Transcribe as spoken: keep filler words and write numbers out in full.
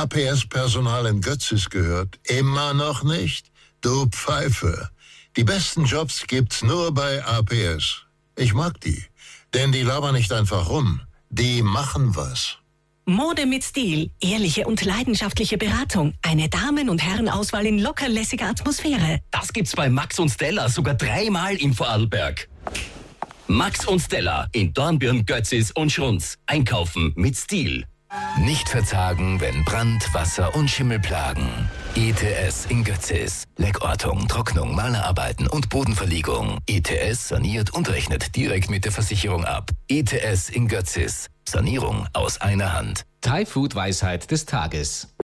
A P S-Personal in Götzis gehört? Immer noch nicht? Du Pfeife. Die besten Jobs gibt's nur bei A P S. Ich mag die, denn die labern nicht einfach rum. Die machen was. Mode mit Stil, ehrliche und leidenschaftliche Beratung, eine Damen- und Herrenauswahl in lockerlässiger Atmosphäre. Das gibt's bei Max und Stella sogar dreimal in Vorarlberg. Max und Stella in Dornbirn, Götzis und Schrunz. Einkaufen mit Stil. Nicht verzagen, wenn Brand, Wasser und Schimmel plagen. E T S in Götzis. Leckortung, Trocknung, Malerarbeiten und Bodenverlegung. E T S saniert und rechnet direkt mit der Versicherung ab. E T S in Götzis. Sanierung aus einer Hand. Thai Food Weisheit des Tages.